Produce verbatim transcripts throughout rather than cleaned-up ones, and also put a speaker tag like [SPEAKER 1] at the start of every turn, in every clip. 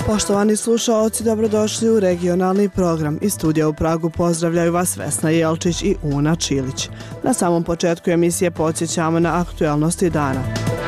[SPEAKER 1] Poštovani slušaoci, dobrodošli u regionalni program. Iz studija u Pragu pozdravljaju vas Vesna Jelčić i Una Čilić. Na samom početku emisije podsjećamo na aktualnosti dana.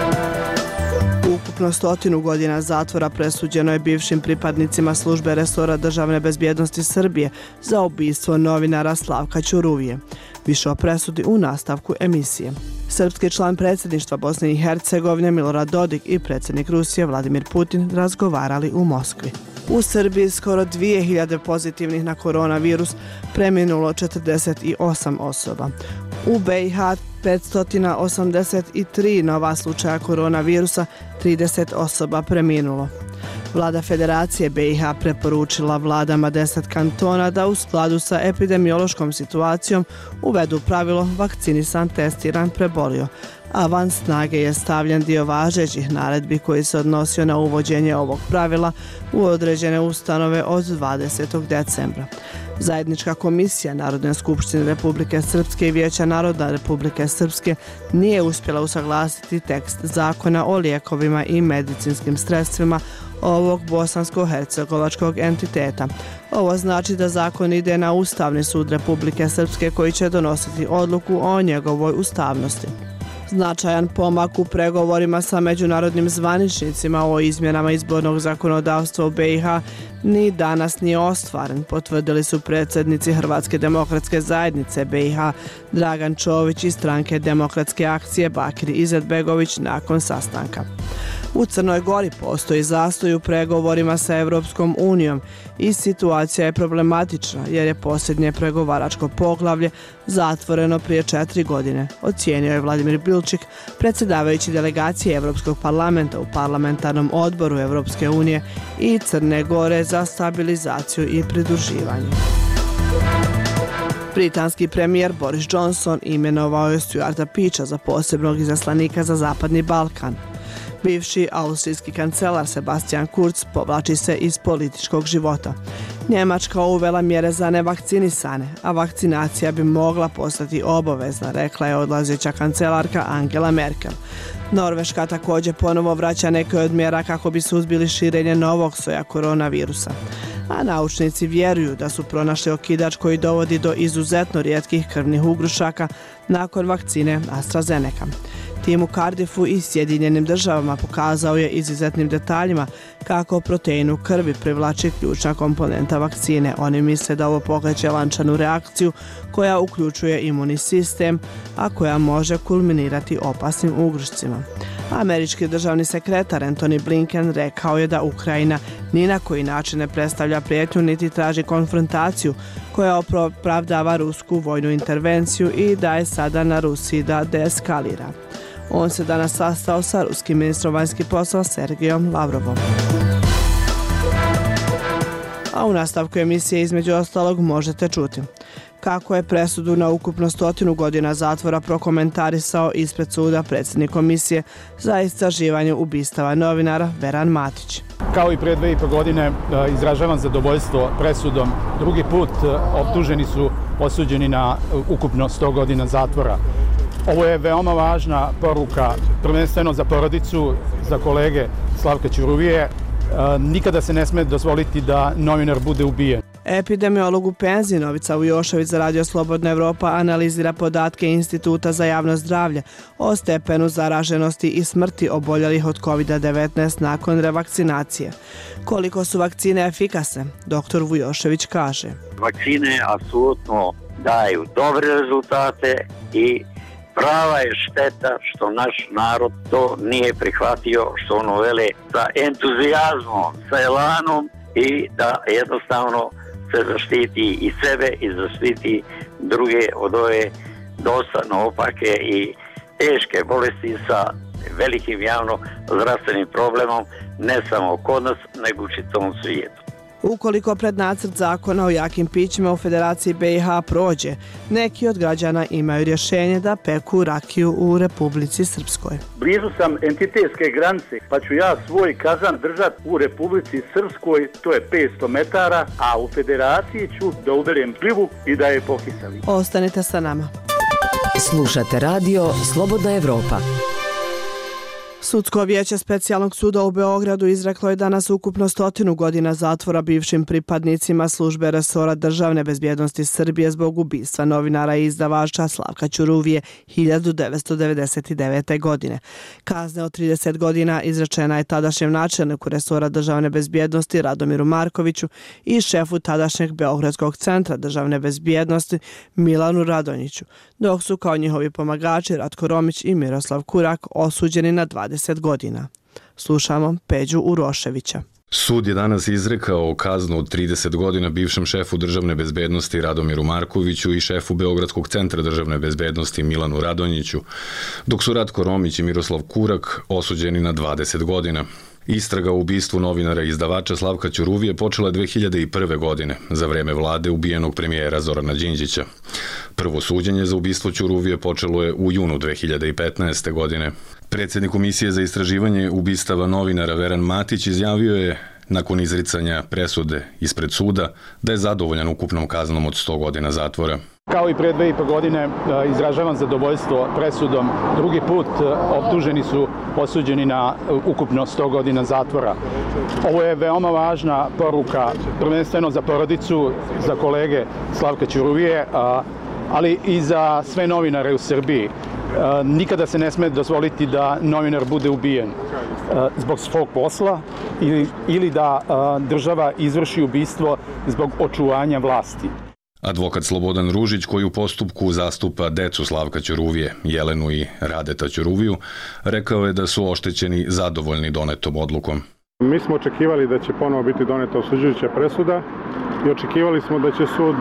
[SPEAKER 1] Ukupno stotinu godina zatvora presuđeno je bivšim pripadnicima službe resora državne bezbjednosti Srbije za ubistvo novinara Slavka Ćuruvije. Više o presudi u nastavku emisije. Srpski član predsjedništva Bosne i Hercegovine Milorad Dodik i predsjednik Rusije Vladimir Putin razgovarali u Moskvi. U Srbiji skoro dvije hiljade pozitivnih na koronavirus, preminulo četrdeset osam osoba. U B i H petsto osamdeset tri nova slučaja koronavirusa, trideset osoba preminulo. Vlada Federacije B i H preporučila vladama deset kantona da u skladu sa epidemiološkom situacijom uvedu pravilo vakcinisan, testiran, prebolio, a van snage je stavljen dio važećih naredbi koji se odnosio na uvođenje ovog pravila u određene ustanove od dvadesetog decembra. Zajednička komisija Narodne skupštine Republike Srpske i Vijeća naroda Republike Srpske nije uspjela usaglasiti tekst zakona o lijekovima i medicinskim sredstvima ovog bosansko-hercegovačkog entiteta. Ovo znači da zakon ide na Ustavni sud Republike Srpske koji će donositi odluku o njegovoj ustavnosti. Značajan pomak u pregovorima sa međunarodnim zvaničnicima o izmjenama izbornog zakonodavstva u B i H ni danas nije ostvaren, potvrdili su predsjednici Hrvatske demokratske zajednice B i H Dragan Čović i stranke Demokratske akcije Bakir Izetbegović nakon sastanka. U Crnoj Gori postoji zastoj u pregovorima sa Europskom unijom i situacija je problematična jer je posljednje pregovaračko poglavlje zatvoreno prije četiri godine, ocijenio je Vladimir Bilčik, predsjedavajući delegacije Europskog parlamenta u parlamentarnom odboru Europske unije i Crne Gore za stabilizaciju i pridruživanje. Britanski premijer Boris Johnson imenovao je Stuarta Peacha za posebnog izaslanika za Zapadni Balkan. Bivši austrijski kancelar Sebastian Kurz povlači se iz političkog života. Njemačka uvela mjere za nevakcinisane, a vakcinacija bi mogla postati obavezna, rekla je odlazeća kancelarka Angela Merkel. Norveška također ponovo vraća neke od mjera kako bi suzbili širenje novog soja koronavirusa. A naučnici vjeruju da su pronašli okidač koji dovodi do izuzetno rijetkih krvnih ugrušaka nakon vakcine AstraZeneca. Tim u Cardiffu i Sjedinjenim državama pokazao je izuzetnim detaljima kako protein u krvi privlači ključna komponenta vakcine. Oni misle da ovo pokreće lančanu reakciju koja uključuje imunni sistem, a koja može kulminirati opasnim ugrušcima. Američki državni sekretar Antony Blinken rekao je da Ukrajina ni na koji način ne predstavlja prijetnju niti traži konfrontaciju koja opravdava rusku vojnu intervenciju i da je sada na Rusiji da deeskalira. On se danas sastao sa ruskim ministrom vanjskih poslova Sergejom Lavrovom. A u nastavku emisije između ostalog možete čuti kako je presudu na ukupno stotinu godina zatvora prokomentarisao ispred suda predsjednik komisije za istraživanje ubistava novinara Veran Matić.
[SPEAKER 2] Kao i pre dve i po godine izražavam zadovoljstvo presudom. Drugi put optuženi su osuđeni na ukupno sto godina zatvora. Ovo je veoma važna poruka, prvenstveno za porodicu, za kolege Slavka Ćuruvije. Nikada se ne sme dozvoliti da novinar bude ubijen.
[SPEAKER 1] Epidemiolog u penziji Novica Vujošević za Radio Slobodna Evropa analizira podatke Instituta za javno zdravlje o stepenu zaraženosti i smrti oboljelih od kovid devetnaest nakon revakcinacije. Koliko su vakcine efikasne, doktor Vujošević kaže.
[SPEAKER 3] Vakcine apsolutno daju dobre rezultate i prava je šteta što naš narod to nije prihvatio, što ono vele sa entuzijazmom, sa elanom i da jednostavno se zaštiti i sebe i zaštiti druge od ove dosta opake i teške bolesti sa velikim javno zdravstvenim problemom ne samo kod nas, nego u čitavom svijetu.
[SPEAKER 1] Ukoliko pred nacrt zakona o jakim pićima u Federaciji B i H prođe, neki od građana imaju rješenje da peku rakiju u Republici Srpskoj.
[SPEAKER 4] Blizu sam entitetske granice, pa ću ja svoj kazan držati u Republici Srpskoj, to je petsto metara, a u Federaciji ću da uberem šljivu i da je pokisali.
[SPEAKER 1] Ostanite sa nama.
[SPEAKER 5] Slušate radio Slobodna Evropa.
[SPEAKER 1] Sudsko vijeće specijalnog suda u Beogradu izreklo je danas ukupno stotinu godina zatvora bivšim pripadnicima službe resora državne bezbjednosti Srbije zbog ubistva novinara i izdavača Slavka Ćuruvije hiljadu devetsto devedeset devete. godine. Kazne od trideset godina izrečena je tadašnjem načelniku resora državne bezbjednosti Radomiru Markoviću i šefu tadašnjeg Beogradskog centra državne bezbjednosti Milanu Radonjiću, dok su kao njihovi pomagači Ratko Romić i Miroslav Kurak osuđeni na dvadeset godina. Slušamo Peđu Uroševića.
[SPEAKER 5] Sud je danas izrekao kaznu od trideset godina bivšem šefu državne bezbednosti Radomiru Markoviću i šefu Beogradskog centra državne bezbednosti Milanu Radonjiću, dok su Ratko Romić i Miroslav Kurak osuđeni na dvadeset godina. Istraga o ubistvu novinara i izdavača Slavka Ćuruvije počela je dve hiljade prve. godine, za vreme vlade ubijenog premijera Zorana Đinđića. Prvo suđenje za ubistvo Ćuruvije počelo je u junu dve hiljade petnaeste. godine. Predsjednik Komisije za istraživanje ubistava novinara Veran Matić izjavio je, nakon izricanja presude ispred suda, da je zadovoljan ukupnom kaznom od sto godina zatvora.
[SPEAKER 2] Kao i pre dve i po godine izražavam zadovoljstvo presudom. Drugi put optuženi su osuđeni na ukupno sto godina zatvora. Ovo je veoma važna poruka, prvenstveno za porodicu, za kolege Slavka Ćuruvije, ali i za sve novinare u Srbiji. Nikada se ne sme dozvoliti da novinar bude ubijen zbog svog posla ili, ili da država izvrši ubistvo zbog očuvanja vlasti.
[SPEAKER 5] Advokat Slobodan Ružić, koji u postupku zastupa decu Slavka Ćuruvije, Jelenu i Radeta Ćuruviju, rekao je da su oštećeni zadovoljni donetom odlukom.
[SPEAKER 6] Mi smo očekivali da će ponovo biti doneta osuđujuća presuda i očekivali smo da će sud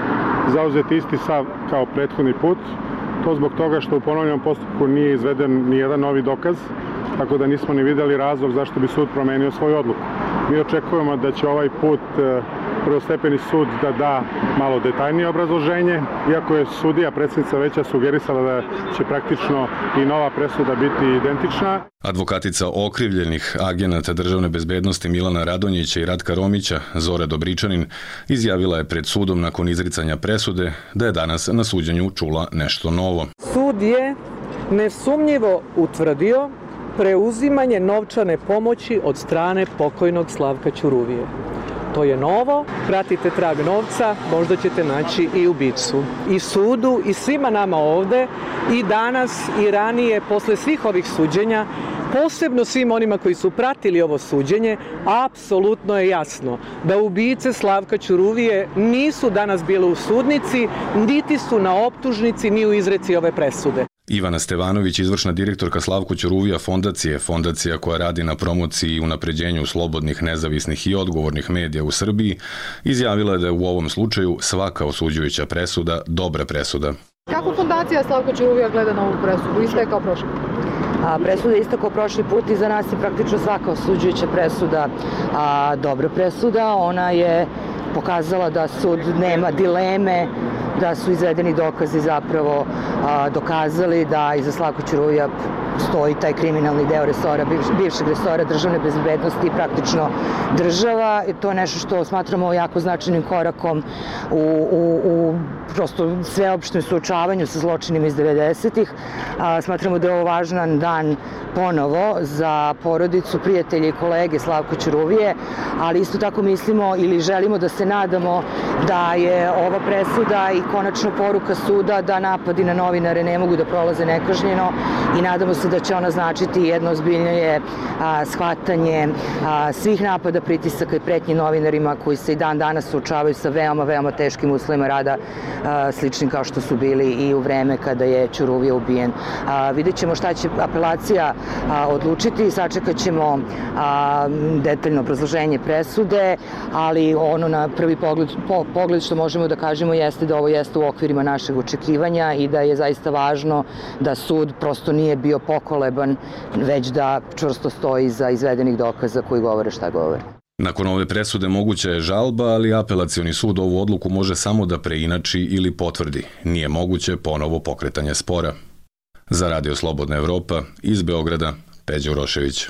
[SPEAKER 6] zauzeti isti stav kao prethodni put. To zbog toga što u ponovljenom postupku nije izveden ni jedan novi dokaz, tako da nismo ni vidjeli razlog zašto bi sud promenio svoju odluku. Mi očekujemo da će ovaj put prvostepeni sud da da malo detaljnije obrazloženje, iako je sudija, predsjednica veća, sugerisala da će praktično i nova presuda biti identična.
[SPEAKER 5] Advokatica okrivljenih agenata državne bezbednosti Milana Radonjića i Ratka Romića, Zora Dobričanin, izjavila je pred sudom nakon izricanja presude da je danas na suđenju čula nešto novo.
[SPEAKER 7] Sud je nesumnjivo utvrdio preuzimanje novčane pomoći od strane pokojnog Slavka Ćuruvije. To je novo, pratite trag novca, možda ćete naći i ubicu. I sudu i svima nama ovde, i danas i ranije, posle svih ovih suđenja, posebno svim onima koji su pratili ovo suđenje, apsolutno je jasno da ubice Slavka Ćuruvije nisu danas bile u sudnici, niti su na optužnici, ni u izreci ove presude.
[SPEAKER 5] Ivana Stevanović, izvršna direktorka Slavko Ćuruvija fondacije, fondacija koja radi na promociji i unapređenju slobodnih, nezavisnih i odgovornih medija u Srbiji, izjavila je da je u ovom slučaju svaka osuđujuća presuda dobra presuda.
[SPEAKER 8] Kako fondacija Slavko Ćuruvija gleda na ovu presudu? Ista je kao prošli put?
[SPEAKER 9] A, presuda je isto kao prošli put i za nas je praktično svaka osuđujuća presuda a, dobra presuda. Ona je pokazala da sud nema dileme, da su izvedeni dokazi zapravo a, dokazali da iza Slavka Ćuruvija stoji taj kriminalni deo resora, bivšeg resora državne bezbednosti i praktično država. I to je nešto što smatramo jako značajnim korakom u, u, u prosto sveopštem suočavanju sa zločinima iz devedesetih. A, smatramo da je ovo važan dan ponovo za porodicu, prijatelje i kolege Slavka Ćuruvije, ali isto tako mislimo ili želimo da se nadamo da je ova presuda i konačna poruka suda da napadi na novinare ne mogu da prolaze nekažnjeno i nadamo se da će ona značiti jedno ozbiljnije a, shvatanje a, svih napada, pritisaka i pretnji novinarima koji se i dan danas suočavaju sa veoma, veoma teškim uslovima rada, a, sličnim kao što su bili i u vreme kada je Ćuruvija ubijen. A, vidjet ćemo šta će apelacija a, odlučiti, sačekat ćemo a, detaljno obrazloženje presude, ali ono na prvi pogled, po, pogled što možemo da kažemo jeste da ovo jeste u okvirima našeg očekivanja i da je zaista važno da sud prosto nije bio pokoleban, već da čvrsto stoji za izvedenih dokaza koji govore šta govore.
[SPEAKER 5] Nakon ove presude moguća je žalba, ali apelacioni sud ovu odluku može samo da preinači ili potvrdi. Nije moguće ponovo pokretanje spora. Za Radio Slobodna Evropa, iz Beograda, Peđa Urošević.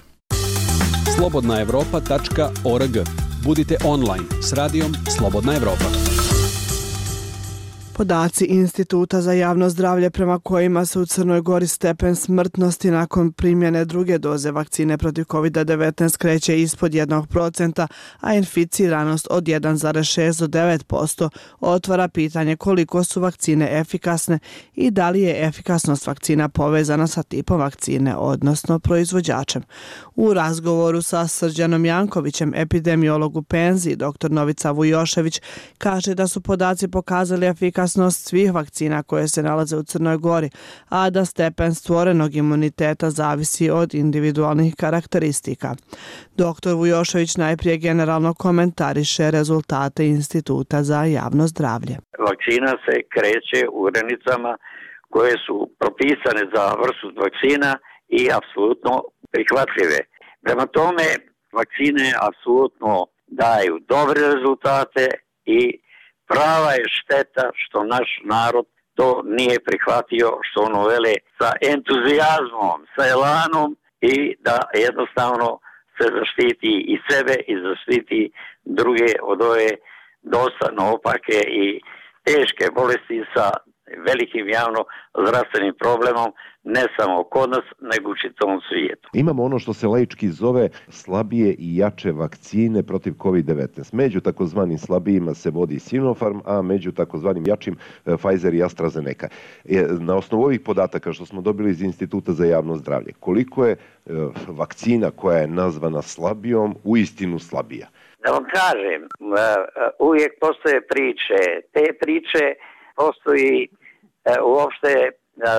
[SPEAKER 10] slobodna evropa tačka org. Budite online s radijom Slobodna Evropa.
[SPEAKER 1] Podaci Instituta za javno zdravlje prema kojima se u Crnoj Gori stepen smrtnosti nakon primjene druge doze vakcine protiv kovid devetnaest kreće ispod jednog procenta, a inficiranost od jedan zarez šest do devet posto otvara pitanje koliko su vakcine efikasne i da li je efikasnost vakcina povezana sa tipom vakcine, odnosno proizvođačem. U razgovoru sa Srđanom Jankovićem, epidemiolog u penziji, dr Novica Vujošević kaže da su podaci pokazali efikasnost svih vakcina koje se nalaze u Crnoj Gori, a da stepen stvorenog imuniteta zavisi od individualnih karakteristika. Doktor Vujošević najprije generalno komentariše rezultate Instituta za javno zdravlje.
[SPEAKER 3] Vakcina se kreće u granicama koje su propisane za vrstu vakcina i apsolutno prihvatljive. Prema tome, vakcine apsolutno daju dobre rezultate i prava je šteta što naš narod to nije prihvatio, što ono vele sa entuzijazmom, sa elanom i da jednostavno se zaštiti i sebe i zaštiti druge od ove dosta naopake i teške bolesti sa velikim javno zdravstvenim problemom, ne samo kod nas, nego u čitavom svijetu.
[SPEAKER 11] Imamo ono što se laički zove slabije i jače vakcine protiv kovid devetnaest. Među takozvanim slabijima se vodi Sinopharm, a među takozvanim jačim Pfizer i AstraZeneca. Na osnovu ovih podataka što smo dobili iz Instituta za javno zdravlje, koliko je vakcina koja je nazvana slabijom uistinu slabija?
[SPEAKER 3] Da vam kažem, uvijek postoje priče. Te priče postoji uopšte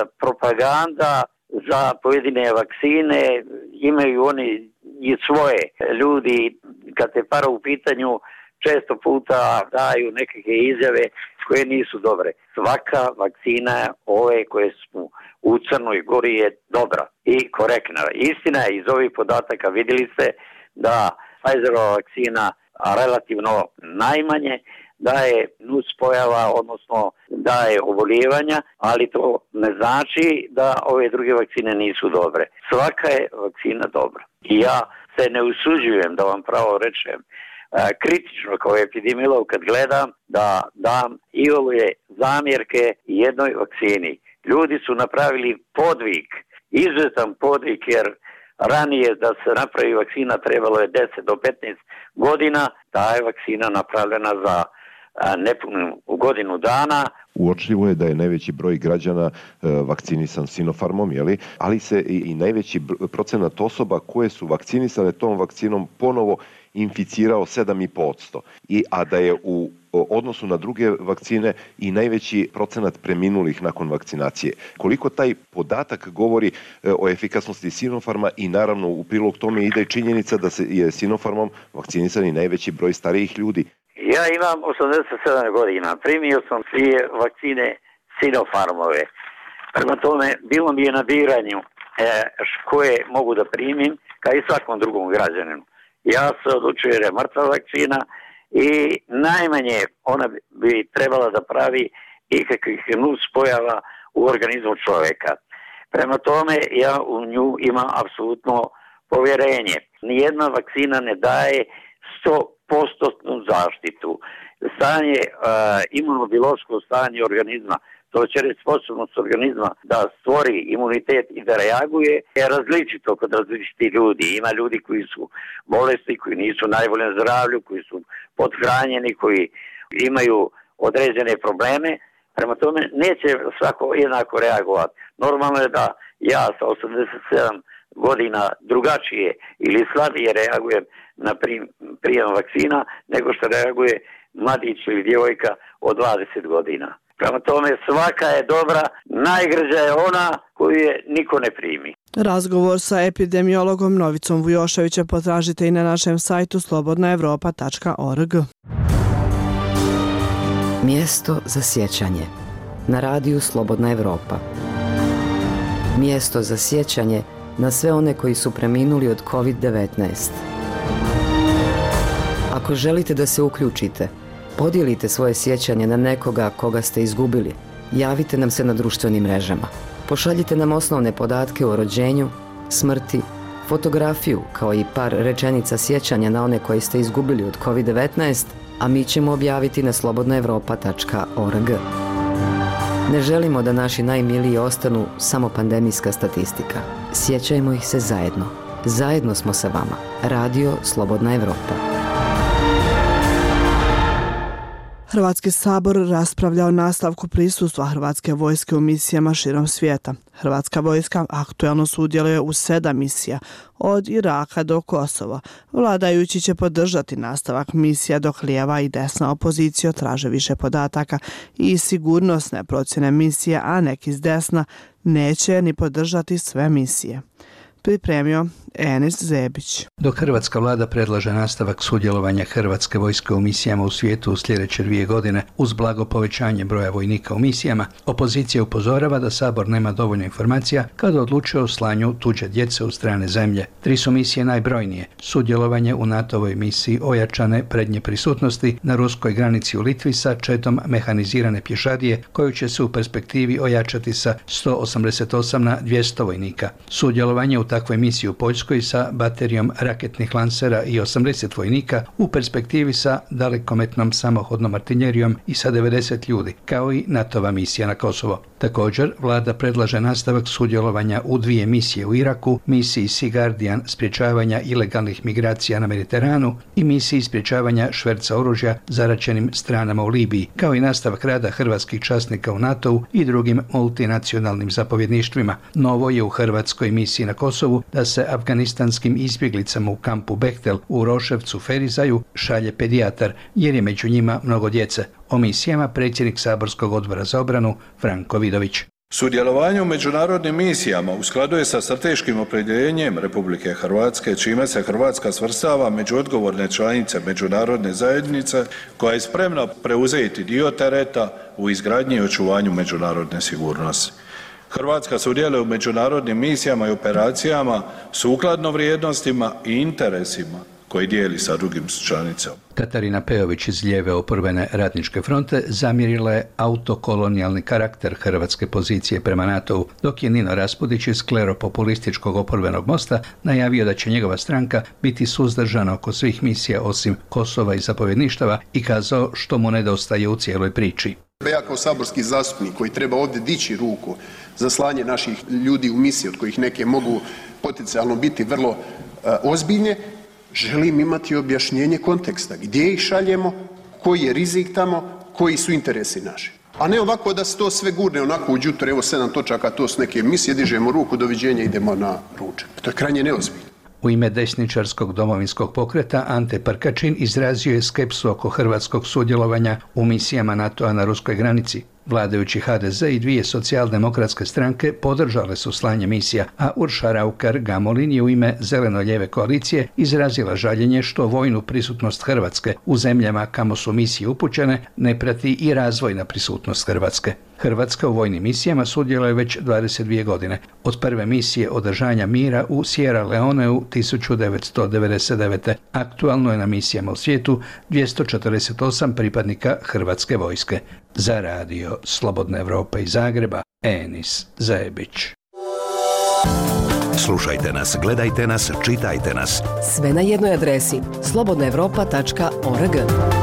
[SPEAKER 3] propaganda za pojedine vakcine, imaju oni i svoje ljudi, kad te para u pitanju, često puta daju nekakve izjave koje nisu dobre. Svaka vakcina ove koje su u Crnoj Gori je dobra i korektna. Istina je, iz ovih podataka vidjeli ste da Pfizerova vakcina relativno najmanje daje nuspojava, odnosno daje oboljevanja, ali to ne znači da ove druge vakcine nisu dobre. Svaka je vakcina dobra. I ja se ne usuđujem, da vam pravo rečem, kritično kao epidemiolog kad gledam da dam i ove zamjerke jednoj vakcini. Ljudi su napravili podvig, izuzetan podvig, jer ranije da se napravi vakcina trebalo je deset do petnaest godina, ta je vakcina napravljena za nepunu godinu dana.
[SPEAKER 11] Uočljivo je da je najveći broj građana vakcinisan Sinopharmom, jeli? Ali se i najveći procenat osoba koje su vakcinisane tom vakcinom ponovo inficirao sedam zarez pet posto. I a da je u odnosu na druge vakcine i najveći procenat preminulih nakon vakcinacije. Koliko taj podatak govori o efikasnosti Sinopharma i naravno u prilog tome ide činjenica da se je Sinopharmom vakcinisan i najveći broj starijih ljudi.
[SPEAKER 3] Ja imam osamdeset sedam godina, primio sam svije vakcine Sinopharmove. Prema tome, bilo mi je na biranju e, koje mogu da primim, kao i svakom drugom građaninu. Ja se odlučujem jer je mrtva vakcina i najmanje ona bi trebala da pravi ikakvih nuspojava u organizmu čovjeka. Prema tome, ja u nju imam apsolutno povjerenje. Nijedna vakcina ne daje sto posto zaštitu. Stanje, uh, imunobiološko stanje organizma, to će reći sposobnost organizma da stvori imunitet i da reaguje, je različito kod različitih ljudi. Ima ljudi koji su bolesti, koji nisu najboljem zdravlju, koji su podhranjeni, koji imaju određene probleme. Prema tome, neće svako jednako reagovati. Normalno je da ja sa osamdeset sedam godina drugačije ili slabije reagujem na prijem vakcina nego što reaguje mladić ili djevojka od dvadeset godina. Prema tome, svaka je dobra, najgrđa je ona koju je niko ne primi.
[SPEAKER 1] Razgovor sa epidemiologom Novicom Vujoševićem potražite i na našem sajtu slobodna evropa tačka org.
[SPEAKER 12] Mjesto za sjećanje na radiju Slobodna Evropa. Mjesto za sjećanje na sve one koji su preminuli od kovid devetnaest. Ako želite da se uključite, podijelite svoje sjećanje na nekoga koga ste izgubili. Javite nam se na društvenim mrežama. Pošaljite nam osnovne podatke o rođenju, smrti, fotografiju kao i par rečenica sjećanja na one koji ste izgubili od kovid devetnaest, a mi ćemo objaviti na slobodna evropa tačka org. Ne želimo da naši najmiliji ostanu samo pandemijska statistika. Sjećajmo ih se zajedno. Zajedno smo sa vama. Radio Slobodna Evropa.
[SPEAKER 1] Hrvatski sabor raspravlja o nastavku prisustva Hrvatske vojske u misijama širom svijeta. Hrvatska vojska aktuelno sudjeluje u sedam misija, od Iraka do Kosova. Vladajući će podržati nastavak misija dok lijeva i desna opozicija traže više podataka i sigurnosne procjene misije, a neki s desna neće ni podržati sve misije. Pripremio Enis Zebić.
[SPEAKER 13] Dok hrvatska vlada predlaže nastavak sudjelovanja Hrvatske vojske u misijama u svijetu u sljedeće dvije godine uz blago povećanje broja vojnika u misijama, opozicija upozorava da Sabor nema dovoljno informacija kada odlučuje o slanju tuđe djece u strane zemlje. Tri su misije najbrojnije: sudjelovanje u NATO-voj misiji ojačane prednje prisutnosti na ruskoj granici u Litvi sa četom mehanizirane pješadije koju će se u perspektivi ojačati sa sto osamdeset osam na dvjesto vojnika. Sudjelovanje u takvoj misiji u Poljskoj sa baterijom raketnih lansera i osamdeset vojnika, u perspektivi sa dalekometnom samohodnom artiljerijom i sa devedeset ljudi, kao i NATO-va misija na Kosovo. Također, vlada predlaže nastavak sudjelovanja u dvije misije u Iraku, misiji Sea Guardian sprječavanja ilegalnih migracija na Mediteranu i misiji sprječavanja šverca oružja zaraćenim stranama u Libiji, kao i nastavak rada hrvatskih časnika u NATO-u i drugim multinacionalnim zapovjedništvima. Novo je u hrvatskoj misiji na Kosovu da se afganistanskim izbjeglicama u kampu Behtel u Roševcu Ferizaju šalje pedijatar, jer je među njima mnogo djece. O misijama predsjednik Saborskog odbora za obranu Franko Vidović.
[SPEAKER 14] Sudjelovanje u međunarodnim misijama u skladu je sa strateškim opredjeljenjem Republike Hrvatske, čime se Hrvatska svrstava među odgovorne članice međunarodne zajednice koja je spremna preuzeti dio tereta u izgradnji i očuvanju međunarodne sigurnosti. Hrvatska sudjeluje u međunarodnim misijama i operacijama sukladno vrijednostima i interesima koji dijeli sa drugim članicama.
[SPEAKER 13] Katarina Pejović iz lijeve oporbene Radničke fronte zamjerila je autokolonijalni karakter hrvatske pozicije prema NATO-u, dok je Nino Raspudić iz kleropopulističkog oporbenog Mosta najavio da će njegova stranka biti suzdržana oko svih misija osim Kosova i zapovjedništava i kazao što mu nedostaje u cijeloj priči.
[SPEAKER 15] Ja kao saborski zastupnik koji treba ovdje dići ruku za slanje naših ljudi u misije, od kojih neke mogu potencijalno biti vrlo uh, ozbiljne, želim imati objašnjenje konteksta. Gdje ih šaljemo, koji je rizik tamo, koji su interesi naši. A ne ovako da se to sve gurne onako u đuture, evo sedam točaka, to su neke misije, dižemo ruku, doviđenja, idemo na ručak. To je krajnje neozbiljno.
[SPEAKER 13] U ime desničarskog domovinskog pokreta Ante Prkačin izrazio je skepsu oko hrvatskog sudjelovanja u misijama NATO-a na ruskoj granici. Vladajući H D Z i dvije socijaldemokratske stranke podržale su slanje misija, a Urša Raukar Gamolin je u ime zeleno-lijeve koalicije izrazila žaljenje što vojnu prisutnost Hrvatske u zemljama kamo su misije upućene ne prati i razvojna prisutnost Hrvatske. Hrvatska u vojnim misijama sudjeluje već dvadeset dvije godine, od prve misije održanja mira u Sierra Leoneu tisuću devetsto devedeset devete. Aktualno je na misijama u svijetu dvjesto četrdeset osam pripadnika Hrvatske vojske. Za radio Slobodna Evropa iz Zagreba, Enis Zebić.
[SPEAKER 16] Slušajte nas, gledajte nas, čitajte nas.
[SPEAKER 17] Sve na jednoj adresi slobodna evropa tačka org.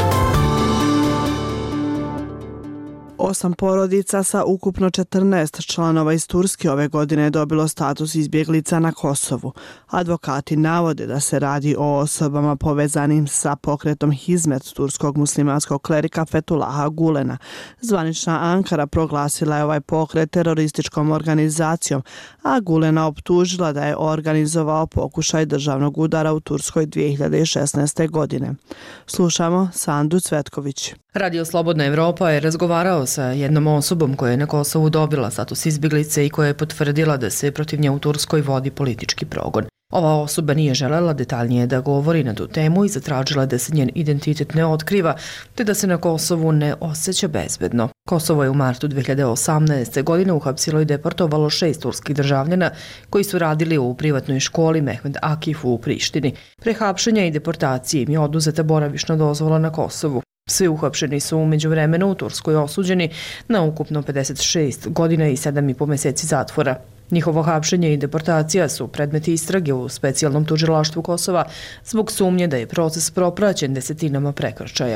[SPEAKER 1] Osam porodica sa ukupno četrnaest članova iz Turske ove godine je dobilo status izbjeglica na Kosovu. Advokati navode da se radi o osobama povezanim sa pokretom Hizmet turskog muslimanskog klerika Fethullaha Gulena. Zvanična Ankara proglasila je ovaj pokret terorističkom organizacijom, a Gulena optužila da je organizovao pokušaj državnog udara u Turskoj dvije hiljade šesnaeste. godine. Slušamo Sandu Cvetković.
[SPEAKER 18] Radio Slobodna Evropa je razgovarao sa jednom osobom koja je na Kosovu dobila status izbjeglice i koja je potvrdila da se protiv nje u Turskoj vodi politički progon. Ova osoba nije želela detaljnije da govori na tu temu i zatražila da se njen identitet ne otkriva, te da se na Kosovu ne osjeća bezbedno. Kosovo je u martu dvije hiljade osamnaeste. godine uhapsilo i deportovalo šest turskih državljana koji su radili u privatnoj školi Mehmed Akif u Prištini. Pre hapšenja i deportacije im je oduzeta boravišna dozvola na Kosovu. Svi uhapšeni su umeđu vremenu u Turskoj osuđeni na ukupno pedeset šest godina i sedam i po mjeseci zatvora. Njihovo hapšenje i deportacija su predmeti istrage u specijalnom tužilaštvu Kosova zbog sumnje da je proces propraćen desetinama prekršaja.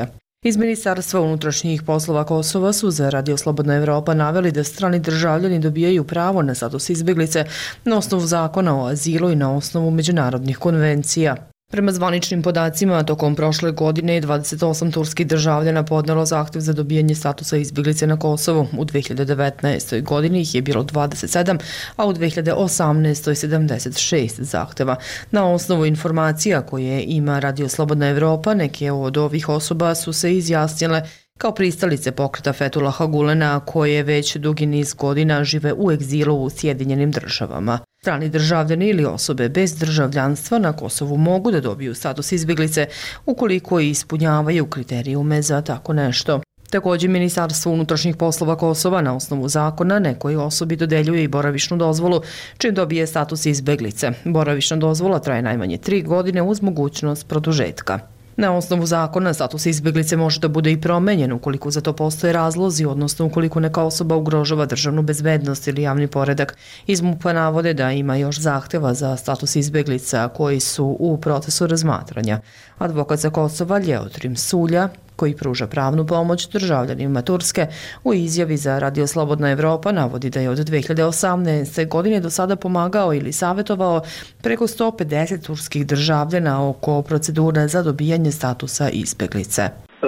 [SPEAKER 18] Iz Ministarstva unutrašnjih poslova Kosova su za Radio Slobodna Evropa naveli da strani državljani dobijaju pravo na status izbjeglice na osnovu zakona o azilu i na osnovu međunarodnih konvencija. Prema zvaničnim podacima, tokom prošle godine dvadeset osam turskih državljana podnelo zahtjev za dobijanje statusa izbjeglice na Kosovu. U dve hiljade devetnaestoj. godini ih je bilo dvadeset sedam, a u dve hiljade osamnaestoj. sedamdeset šest zahtjeva. Na osnovu informacija koje ima Radio Slobodna Evropa, neke od ovih osoba su se izjasnile kao pristalice pokreta Fethullaha Gulena, koje već dugi niz godina žive u egzilu u Sjedinjenim državama. Strani državljani ili osobe bez državljanstva na Kosovu mogu da dobiju status izbjeglice ukoliko ispunjavaju kriterijume za tako nešto. Također, Ministarstvo unutrašnjih poslova Kosova na osnovu zakona nekoj osobi dodeljuje i boravišnu dozvolu, čim dobije status izbjeglice. Boravišna dozvola traje najmanje tri godine uz mogućnost produžetka. Na osnovu zakona status izbjeglice može da bude i promenjen ukoliko za to postoje razlozi, odnosno ukoliko neka osoba ugrožava državnu bezbednost ili javni poredak. Iz MUP-a navode da ima još zahtjeva za status izbjeglica koji su u procesu razmatranja. Advokat za Kosova Ljeotrim Sulja, koji pruža pravnu pomoć državljanima Turske, u izjavi za Radio Slobodna Evropa navodi da je od dve hiljade osamnaeste. godine do sada pomagao ili savjetovao preko sto pedeset turskih državljana oko procedure za dobijanje statusa izbjeglice.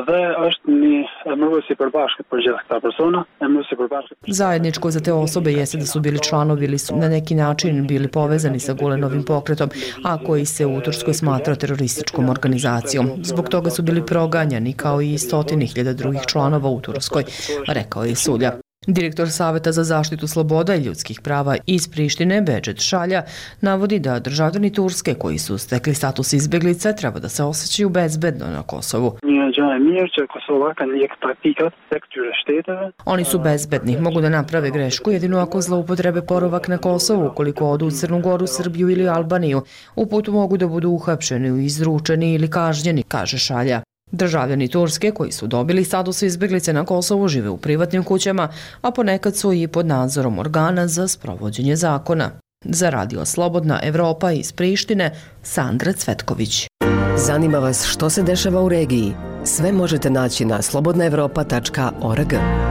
[SPEAKER 18] Zajedničko za te osobe jeste da su bili članovi ili su na neki način bili povezani sa Gulenovim pokretom, a koji se u Turskoj smatra terorističkom organizacijom. Zbog toga su bili proganjani kao i stotini hiljada drugih članova u Turskoj, rekao je Sulja. Direktor Saveta za zaštitu sloboda i ljudskih prava iz Prištine, Bedžet Šalja, navodi da državljani Turske koji su stekli status izbjeglice treba da se osjećaju bezbedno na Kosovu. Oni su bezbedni, mogu da naprave grešku jedino ako zloupotrebe boravak na Kosovu, ukoliko odu u Crnu Goru, Srbiju ili Albaniju. U putu mogu da budu uhapšeni, izručeni ili kažnjeni, kaže Šalja. Državljani Turske koji su dobili status izbjeglice na Kosovu žive u privatnim kućama, a ponekad su i pod nadzorom organa za sprovođenje zakona. Za Radio Slobodna Evropa iz Prištine, Sandra Cvetković.
[SPEAKER 17] Zanima vas što se dešava u regiji? Sve možete naći na slobodna evropa tačka org.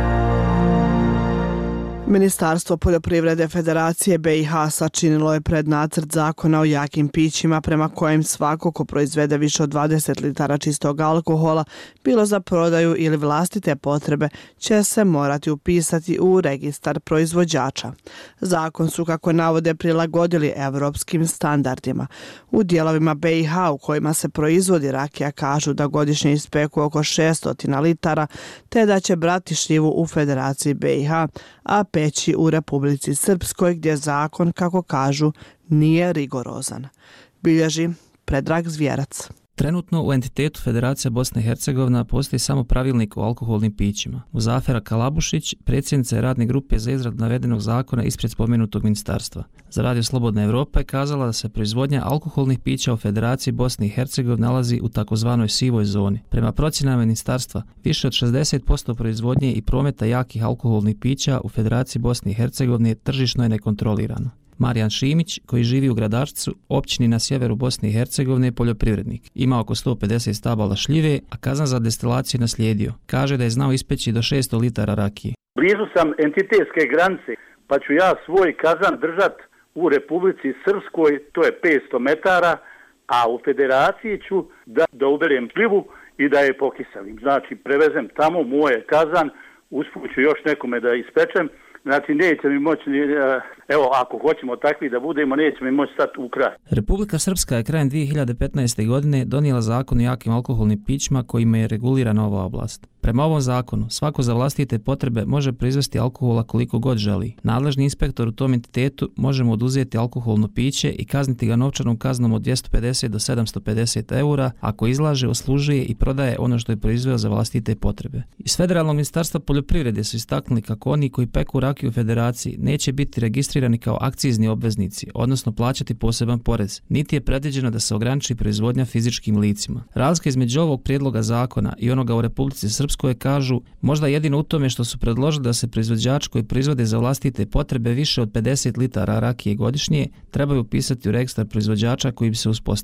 [SPEAKER 1] Ministarstvo poljoprivrede Federacije B i H sačinilo je prednacrt zakona o jakim pićima prema kojem svako ko proizvede više od dvadeset litara čistog alkohola, bilo za prodaju ili vlastite potrebe, će se morati upisati u registar proizvođača. Zakon su, kako navode, prilagodili evropskim standardima. U dijelovima B i H u kojima se proizvodi rakija kažu da godišnje ispeku oko šesto litara, te da će brati šljivu u Federaciji B i H, a peći u Republici Srpskoj, gdje zakon, kako kažu, nije rigorozan. Bilježi Predrag Zvjerac.
[SPEAKER 19] Trenutno u entitetu Federacija Bosna i Hercegovina postoji samo pravilnik o alkoholnim pićima. Uzafera Kalabušić, predsjednica je radne grupe za izradu navedenog zakona ispred spomenutog ministarstva. Za Radio Slobodna Evropa je kazala da se proizvodnja alkoholnih pića u Federaciji Bosne i Hercegovine nalazi u takozvanoj sivoj zoni. Prema procjenama ministarstva, više od šezdeset posto proizvodnje i prometa jakih alkoholnih pića u Federaciji Bosne i Hercegovine tržišno je nekontrolirano. Marijan Šimić, koji živi u Gradačcu, općini na sjeveru Bosne i Hercegovine, je poljoprivrednik. Ima oko sto pedeset stabala šljive, a kazan za destilaciju naslijedio. Kaže da je znao ispeći do šesto litara rakije.
[SPEAKER 4] Blizu sam entitetske granice, pa ću ja svoj kazan držat u Republici Srpskoj, to je petsto metara, a u Federaciji ću da, da uberem šljivu i da je pokiselim. Znači, prevezem tamo moje kazan, usput ću još nekome da ispečem. Znači, neće mi moći, evo, ako hoćemo takvi da budemo, neće mi moći stati u kraj.
[SPEAKER 19] Republika Srpska je krajem dvije hiljade petnaeste. godine donijela zakon o jakim alkoholnim pićima kojima je regulirana ova oblast. Prema ovom zakonu, svako za vlastite potrebe može proizvesti alkohola koliko god želi. Nadležni inspektor u tom entitetu može mu oduzeti alkoholno piće i kazniti ga novčanom kaznom od dvjesto pedeset do sedamsto pedeset eura ako izlaže, oslužuje i prodaje ono što je proizveo za vlastite potrebe. Iz Federalnog ministarstva poljoprivrede su istaknuli kako oni koji peku rakiju u Federaciji neće biti registrirani kao akcizni obveznici, odnosno plaćati poseban porez, niti je predviđeno da se ograniči proizvodnja fizičkim licima. Razlika između ovog prijedloga zakona i onoga u Republici Srpskoj koje kažu možda jedino u tome što su predložili da se proizvođači koji proizvode za vlastite potrebe više od pedeset litara rakije godišnje trebaju upisati u registar proizvođača koji bi se uspostavio.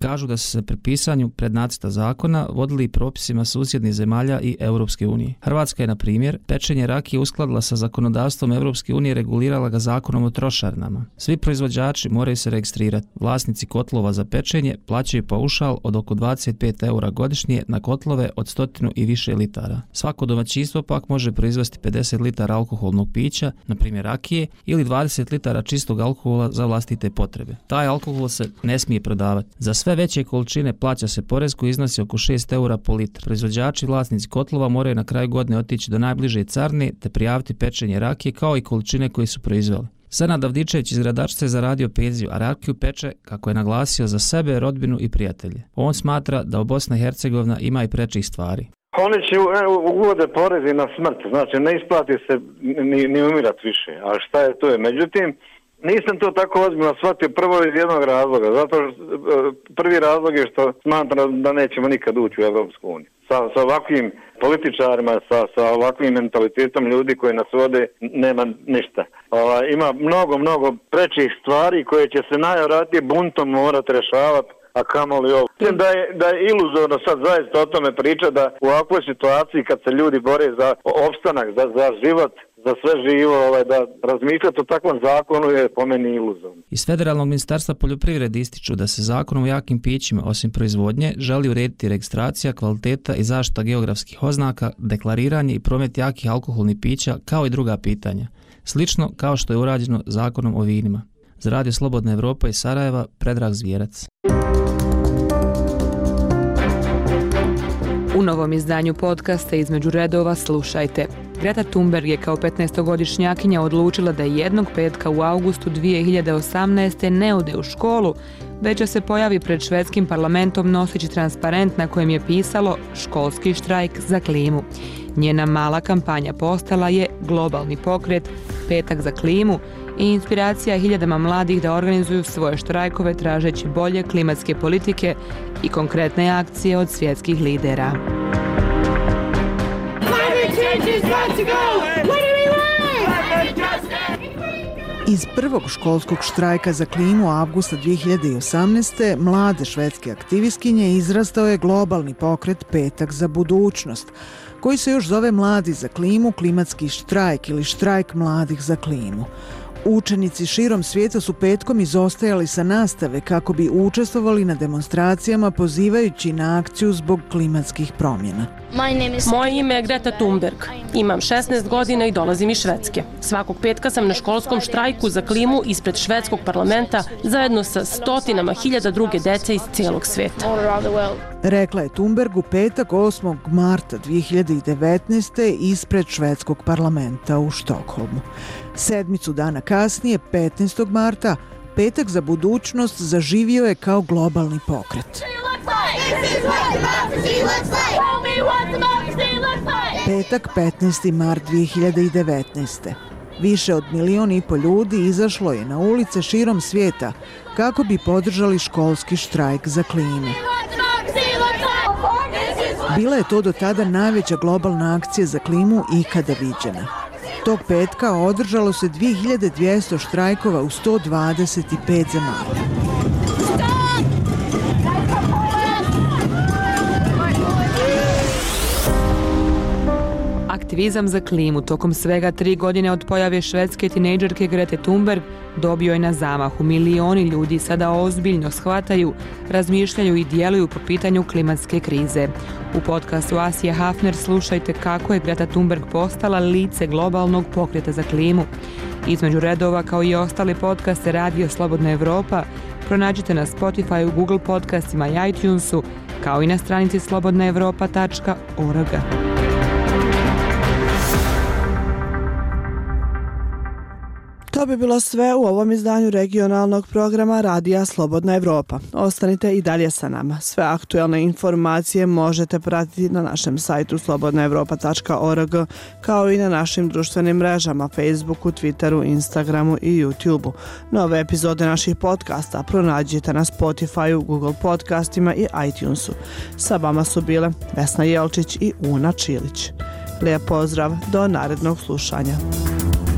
[SPEAKER 19] Kažu da su se pri pisanju prednacrta zakona vodili propisima susjednih zemalja i Europske unije. Hrvatska je, na primjer, pečenje rakije uskladila sa zakonodavstvom Europske unije, regulirala ga zakonom o trošarinama. Svi proizvođači moraju se registrirati. Vlasnici kotlova za pečenje plaćaju paušal od oko dvadeset pet eura godišnje na kotlove od stotinu i više litara. Svako domaćinstvo pak može proizvesti pedeset litara alkoholnog pića, na primjer rakije, ili dvadeset litara čistog alkohola za vlastite potrebe. Taj alkohol se ne smije prodavati. Za sve veće količine plaća se porez koji iznosi oko šest eura po litru. Proizvođači i vlasnici kotlova moraju na kraju godine otići do najbliže carine te prijaviti pečenje rakije kao i količine koje su proizveli. Senad Avdičević iz Gradačca je zaradio penziju, a rakiju peče, kako je naglasio, za sebe, rodbinu i prijatelje. On smatra da u Bosna i Hercegovina ima i prečih stvari.
[SPEAKER 20] Oni će uvode porezi na smrt, znači ne isplati se ni, ni umirat više, a šta je to je. Međutim, nisam to tako ozbiljno shvatio prvo iz jednog razloga, zato što prvi razlog je što smatram da nećemo nikad ući u Evropsku uniju. Sa, sa ovakvim političarima, sa, sa ovakvim mentalitetom ljudi koji nas vode, nema ništa. Ova, ima mnogo, mnogo prečih stvari koje će se najvjerojatnije buntom morati rješavati, a kamoli ovo. Mislim da je, da je iluzorno sad zaista o tome priča da u ovakvoj situaciji kad se ljudi bore za opstanak, za, za život, za sve živo, ovaj, da razmišljati o takvom zakonu je po meni iluzorno.
[SPEAKER 19] Iz Federalnog ministarstva poljoprivrede ističu da se zakonom o jakim pićima, osim proizvodnje, želi urediti registracija, kvaliteta i zaštita geografskih oznaka, deklariranje i promet jakih alkoholnih pića, kao i druga pitanja. Slično kao što je urađeno zakonom o vinima. Za Radio Slobodna Evropa iz Sarajeva, Predrag Zvijerac.
[SPEAKER 21] U novom izdanju podcasta Između redova slušajte. Greta Thunberg je kao petnaestogodišnjakinja odlučila da jednog petka u avgustu dvije hiljade osamnaeste. ne ode u školu, već da se pojavi pred švedskim parlamentom noseći transparent na kojem je pisalo školski štrajk za klimu. Njena mala kampanja postala je globalni pokret Petak za klimu i inspiracija hiljadama mladih da organizuju svoje štrajkove tražeći bolje klimatske politike i konkretne akcije od svjetskih lidera.
[SPEAKER 22] Iz prvog školskog štrajka za klimu avgusta dvije hiljade osamnaeste. mlade švedske aktivistkinje izrastao je globalni pokret Petak za budućnost, koji se još zove Mladi za klimu, klimatski štrajk ili štrajk mladih za klimu. Učenici širom svijeta su petkom izostajali sa nastave kako bi učestvovali na demonstracijama pozivajući na akciju zbog klimatskih promjena.
[SPEAKER 23] Moje ime je Greta Thunberg. Imam šesnaest godina i dolazim iz Švedske. Svakog petka sam na školskom štrajku za klimu ispred švedskog parlamenta zajedno sa stotinama hiljada druge dece iz cijelog svijeta.
[SPEAKER 22] Rekla je Thunberg u petak osmog marta dvije hiljade devetnaeste. ispred švedskog parlamenta u Štokholmu. Sedmicu dana kasnije, petnaestog marta, Petak za budućnost zaživio je kao globalni pokret. Petak, petnaesti mart dvije hiljade devetnaeste. Više od milion i pol ljudi izašlo je na ulice širom svijeta kako bi podržali školski štrajk za klimu. Bila je to do tada najveća globalna akcija za klimu ikada viđena. Tog petka održalo se dvije hiljade dvjesto štrajkova u sto dvadeset pet zemalja.
[SPEAKER 21] Aktivizam za klimu tokom svega tri godine od pojave švedske tinejdžerke Grete Thunberg dobio je na zamahu. Milioni ljudi sada ozbiljno shvataju, razmišljaju i djeluju po pitanju klimatske krize. U podcastu Asije Hafner slušajte kako je Greta Thunberg postala lice globalnog pokreta za klimu. Između redova, kao i ostale podcaste Radio Slobodna Evropa, pronađite na Spotify, Google podcastima i iTunesu, kao i na stranici slobodna evropa tačka org.
[SPEAKER 1] To bi bilo sve u ovom izdanju regionalnog programa Radija Slobodna Evropa. Ostanite i dalje sa nama. Sve aktuelne informacije možete pratiti na našem sajtu slobodna evropa tačka org, kao i na našim društvenim mrežama Facebooku, Twitteru, Instagramu i YouTubeu. Nove epizode naših podcasta pronađite na Spotifyu, Google podcastima i iTunesu. Sa vama su bile Vesna Jelčić i Una Čilić. Lijep pozdrav, do narednog slušanja.